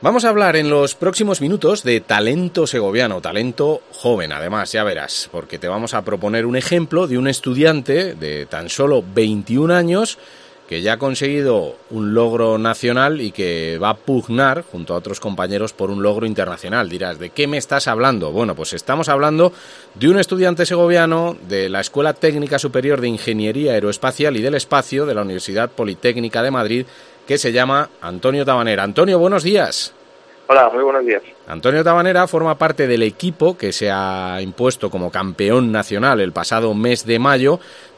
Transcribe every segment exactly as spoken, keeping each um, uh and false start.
Vamos a hablar en los próximos minutos de talento segoviano, talento joven, además, ya verás, porque te vamos a proponer un ejemplo de un estudiante de tan solo veintiún años que ya ha conseguido un logro nacional y que va a pugnar junto a otros compañeros por un logro internacional. Dirás, ¿de qué me estás hablando? Bueno, pues estamos hablando de un estudiante segoviano de la Escuela Técnica Superior de Ingeniería Aeroespacial y del Espacio de la Universidad Politécnica de Madrid, que se llama Antonio Tabanera. Antonio, buenos días. Hola, muy buenos días. Antonio Tabanera forma parte del equipo que se ha impuesto como campeón nacional el pasado mes de mayo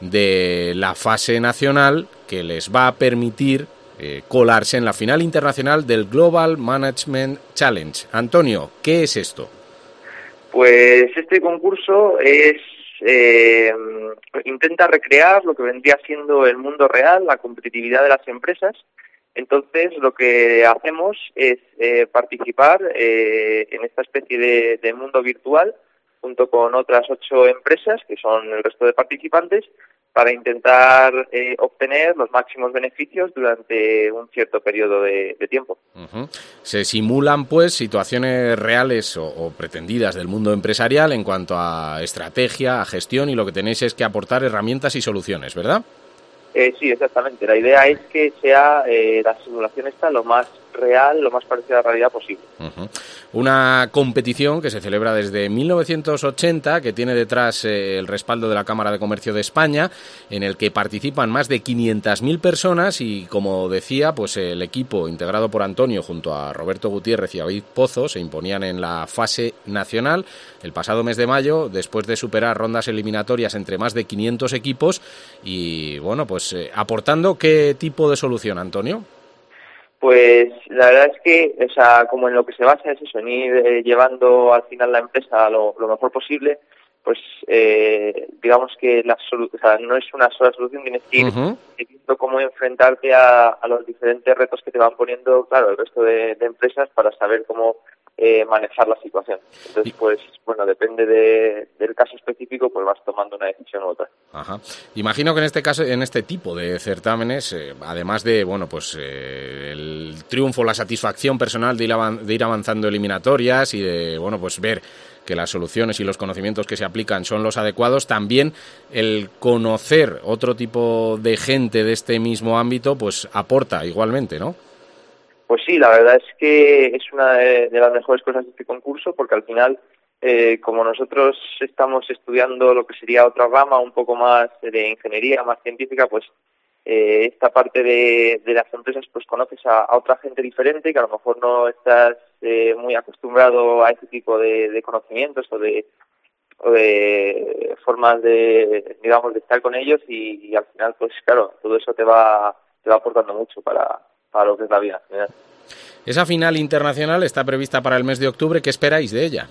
de la fase nacional que les va a permitir eh, colarse en la final internacional del Global Management Challenge. Antonio, ¿qué es esto? Pues este concurso es eh, intenta recrear lo que vendría siendo el mundo real, la competitividad de las empresas. Entonces, lo que hacemos es eh, participar eh, en esta especie de, de mundo virtual junto con otras ocho empresas, que son el resto de participantes, para intentar eh, obtener los máximos beneficios durante un cierto periodo de, de tiempo. Uh-huh. Se simulan, pues, situaciones reales o, o pretendidas del mundo empresarial en cuanto a estrategia, a gestión, y lo que tenéis es que aportar herramientas y soluciones, ¿verdad? Eh, sí, exactamente. La idea es que sea eh, la simulación esta lo más real, lo más parecida a la realidad posible. Uh-huh. Una competición que se celebra desde mil novecientos ochenta, que tiene detrás eh, el respaldo de la Cámara de Comercio de España, en el que participan más de quinientas mil personas y, como decía, pues el equipo integrado por Antonio junto a Roberto Gutiérrez y David Pozo se imponían en la fase nacional el pasado mes de mayo, después de superar rondas eliminatorias entre más de quinientos equipos y, bueno, pues eh, aportando ¿qué tipo de solución, Antonio? Pues la verdad es que, o sea, como en lo que se basa es eso, en ir eh, llevando al final la empresa lo, lo mejor posible, pues eh, digamos que la solu- o sea, no es una sola solución, tienes que ir uh-huh. viendo cómo enfrentarte a, a los diferentes retos que te van poniendo, claro, el resto de, de empresas para saber cómo eh, manejar la situación. Entonces, pues, bueno, depende de, del caso específico, pues vas tomando una decisión u otra. Ajá. Imagino que en este caso, en este tipo de certámenes, eh, además de, bueno, pues eh, el triunfo, la satisfacción personal de ir, avan- de ir avanzando eliminatorias y de, bueno, pues ver que las soluciones y los conocimientos que se aplican son los adecuados, también el conocer otro tipo de gente de este mismo ámbito, pues aporta igualmente, ¿no? Pues sí, la verdad es que es una de, de las mejores cosas de este concurso, porque al final, eh, como nosotros estamos estudiando lo que sería otra rama un poco más de ingeniería, más científica, pues eh, esta parte de, de las empresas, pues conoces a, a otra gente diferente que a lo mejor no estás eh, muy acostumbrado a ese tipo de, de conocimientos o de, o de formas de, digamos, de estar con ellos y, y al final, pues claro, todo eso te va, te va aportando mucho para para lo que es la vida. ¿verdad? Esa final internacional está prevista para el mes de octubre. ¿Qué esperáis de ella?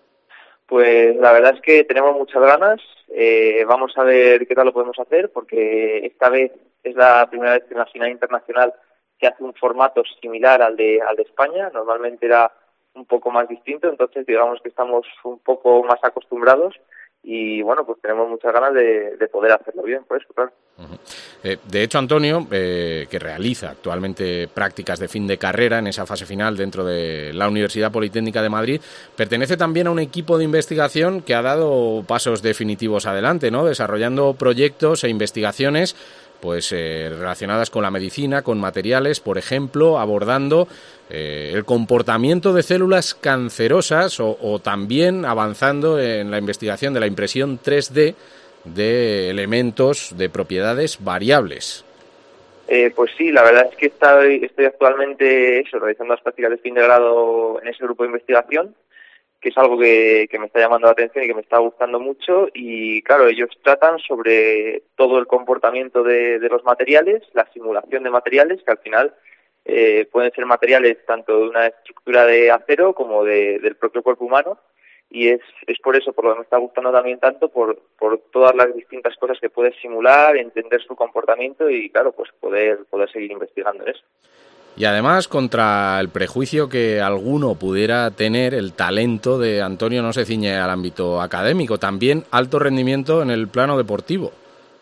Pues la verdad es que tenemos muchas ganas. Eh, vamos a ver qué tal lo podemos hacer, porque esta vez es la primera vez que en la final internacional se hace un formato similar al de al de España. Normalmente era un poco más distinto, entonces digamos que estamos un poco más acostumbrados. Y bueno, pues tenemos muchas ganas de, de poder hacerlo bien, por eso, claro. Uh-huh. Eh, de hecho, Antonio, eh, que realiza actualmente prácticas de fin de carrera en esa fase final dentro de la Universidad Politécnica de Madrid, pertenece también a un equipo de investigación que ha dado pasos definitivos adelante, ¿no? Desarrollando proyectos e investigaciones pues eh, relacionadas con la medicina, con materiales, por ejemplo, abordando eh, el comportamiento de células cancerosas o, o también avanzando en la investigación de la impresión tres D de elementos de propiedades variables. Eh, pues sí, la verdad es que estoy, estoy actualmente eso, realizando las prácticas de fin de grado en ese grupo de investigación, que es algo que, que me está llamando la atención y que me está gustando mucho. Y claro, ellos tratan sobre todo el comportamiento de, de los materiales, la simulación de materiales, que al final eh, pueden ser materiales tanto de una estructura de acero como de, del propio cuerpo humano. Y es, es por eso, por lo que me está gustando también tanto, por, por todas las distintas cosas que puedes simular, entender su comportamiento y, claro, pues poder, poder seguir investigando en eso. Y además, contra el prejuicio que alguno pudiera tener, el talento de Antonio no se ciñe al ámbito académico, también alto rendimiento en el plano deportivo.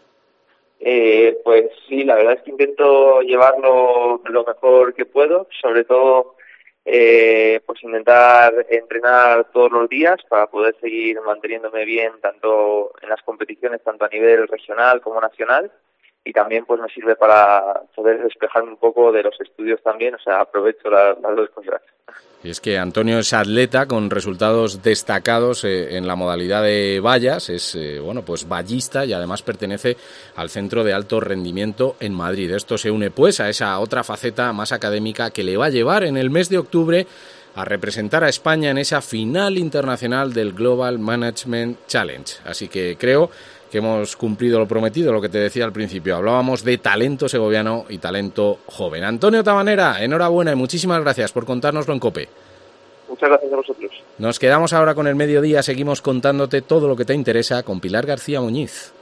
Eh, pues sí, la verdad es que intento llevarlo lo mejor que puedo, sobre todo eh, pues intentar entrenar todos los días para poder seguir manteniéndome bien tanto en las competiciones, tanto a nivel regional como nacional. Y también pues me sirve para poder despejarme un poco de los estudios también, o sea, aprovecho la, las dos cosas. Y es que Antonio es atleta con resultados destacados eh, en la modalidad de vallas, es eh, bueno pues vallista y además pertenece al Centro de Alto Rendimiento en Madrid. Esto se une pues a esa otra faceta más académica que le va a llevar en el mes de octubre a representar a España en esa final internacional del Global Management Challenge. Así que creo que hemos cumplido lo prometido, lo que te decía al principio. Hablábamos de talento segoviano y talento joven. Antonio Tabanera, enhorabuena y muchísimas gracias por contárnoslo en COPE. Muchas gracias a vosotros. Nos quedamos ahora con el mediodía, seguimos contándote todo lo que te interesa con Pilar García Muñiz.